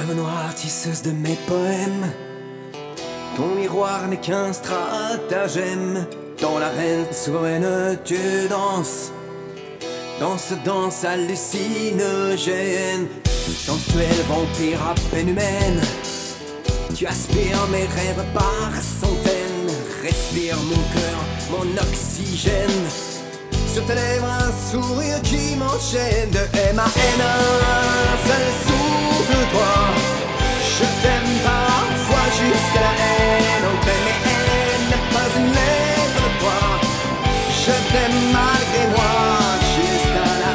rêve noir, tisseuse de mes poèmes. Ton miroir n'est qu'un stratagème. Dans l'arène souveraine tu danses. Danse hallucinogène. Sensuelle vampire à peine humaine. Tu aspires mes rêves par centaines. Respire mon cœur, mon oxygène. Sur tes lèvres un sourire qui m'enchaîne. De M à N, un seul souffle-toi. Je t'aime parfois jusqu'à la haine. Entre M et N n'est pas une lettre de toi. Je t'aime malgré moi jusqu'à la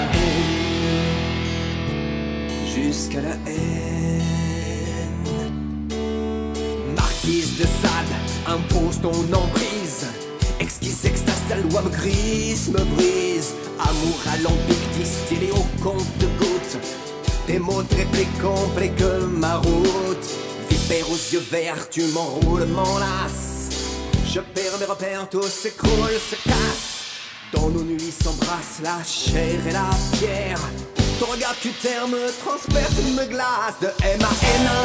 haine. Jusqu'à la haine. Marquise de Sade, impose ton emprise. Exquise extase, ta loi me grise, me brise. Amour alambic distillé au compte de gouttes. Tes mots traités complets que ma route. Vipère aux yeux verts, tu m'enroules, m'enlaces. Je perds mes repères, tout s'écroule, se casse. Dans nos nuits s'embrassent la chair et la pierre. Ton regard cutère me transperce, me glace. De M à N,